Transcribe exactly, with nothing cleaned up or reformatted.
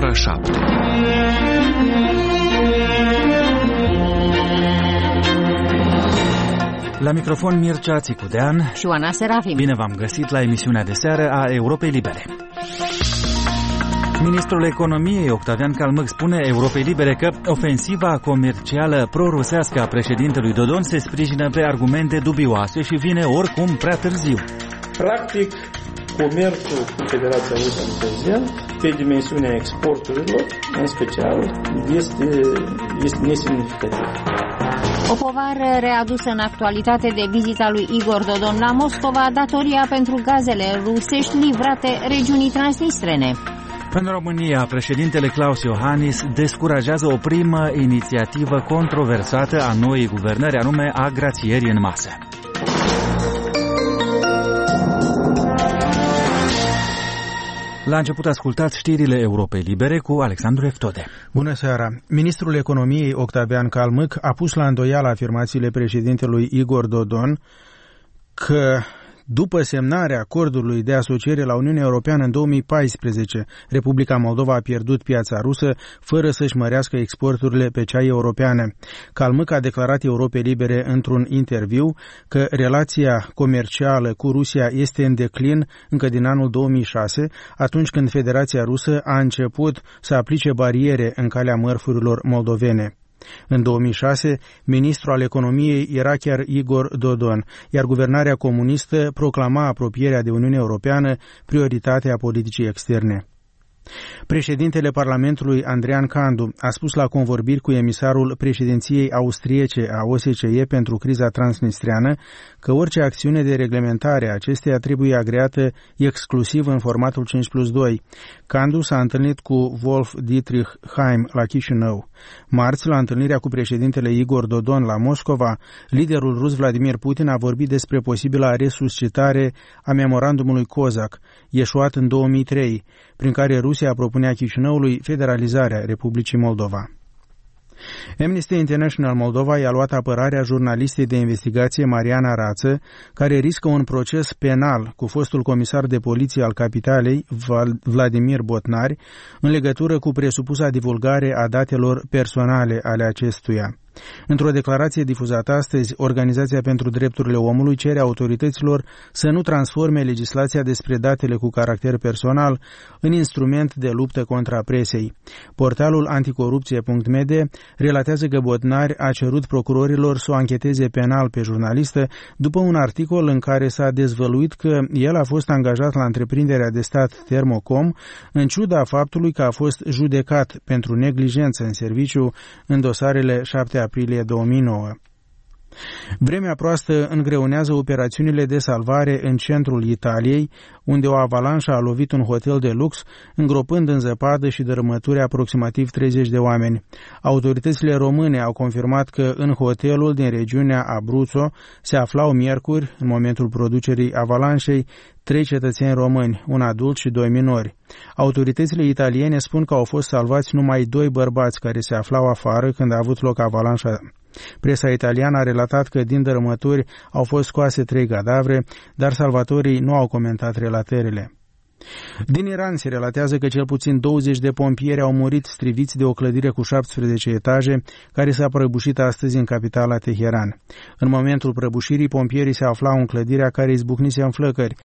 ora șapte. La microfon Mircea Țicudean și Oana Serafim. Bine v-am găsit la emisiunea de seară a Europei Libere. Ministrul Economiei Octavian Calmâc spune Europei Libere că ofensiva comercială pro-rusească a președintelui Dodon se sprijină pe argumente dubioase și vine oricum prea târziu. Practic, comerțul cu Federația Rusă în prezent, pe dimensiunea exporturilor, în special, este, este nesemnificativ. O povară readusă în actualitate de vizita lui Igor Dodon la Moscova, datoria pentru gazele rusești livrate regiunii transnistrene. În România, președintele Klaus Iohannis descurajează o primă inițiativă controversată a noii guvernări, anume a grațierii în masă. La început ascultați știrile Europei Libere cu Alexandru Eftode. Bună seara! Ministrul Economiei Octavian Calmâc a pus la îndoială afirmațiile președintelui Igor Dodon că după semnarea acordului de asociere la Uniunea Europeană în două mii paisprezece, Republica Moldova a pierdut piața rusă fără să-și mărească exporturile pe cea europeană. Calmâc a declarat Europei Libere într-un interviu că relația comercială cu Rusia este în declin încă din anul două mii șase, atunci când Federația Rusă a început să aplice bariere în calea mărfurilor moldovene. În două mii șase, ministrul al economiei era chiar Igor Dodon, iar guvernarea comunistă proclama apropierea de Uniunea Europeană prioritatea politicii externe. Președintele Parlamentului Andrian Candu a spus la convorbiri cu emisarul președinției austriece a O S C E pentru criza transnistreană că orice acțiune de reglementare a acesteia trebuie agreată exclusiv în formatul cinci plus doi. Candu s-a întâlnit cu Wolf Dietrich Heim la Chișinău. Marți, la întâlnirea cu președintele Igor Dodon la Moscova, liderul rus Vladimir Putin a vorbit despre posibila resuscitare a memorandumului COSAC, ieșuat în două mii trei, prin care Rusia propunea Chișinăului federalizarea Republicii Moldova. Amnesty International Moldova i-a luat apărarea jurnalistei de investigație Mariana Rață, care riscă un proces penal cu fostul comisar de poliție al capitalei, Vladimir Botnari, în legătură cu presupusa divulgare a datelor personale ale acestuia. Într-o declarație difuzată astăzi, Organizația pentru Drepturile Omului cere autorităților să nu transforme legislația despre datele cu caracter personal în instrument de luptă contra presei. Portalul anticorupție punct m d relatează că Botnari a cerut procurorilor să o ancheteze penal pe jurnalistă după un articol în care s-a dezvăluit că el a fost angajat la întreprinderea de stat Thermocom, în ciuda faptului că a fost judecat pentru neglijență în serviciu în dosarele șapte aprilie două mii nouă. Vremea proastă îngreunează operațiunile de salvare în centrul Italiei, unde o avalanșă a lovit un hotel de lux, îngropând în zăpadă și dărâmături aproximativ treizeci de oameni. Autoritățile române au confirmat că în hotelul din regiunea Abruzzo se aflau miercuri, în momentul producerii avalanșei, trei cetățeni români, un adult și doi minori. Autoritățile italiene spun că au fost salvați numai doi bărbați care se aflau afară când a avut loc avalanșa. Presa italiană a relatat că din dărâmături au fost scoase trei cadavre, dar salvatorii nu au comentat relatările. Din Iran se relatează că cel puțin douăzeci de pompieri au murit striviți de o clădire cu șaptesprezece etaje care s-a prăbușit astăzi în capitala Teheran. În momentul prăbușirii, pompierii se aflau în clădirea care izbucnise în flăcări,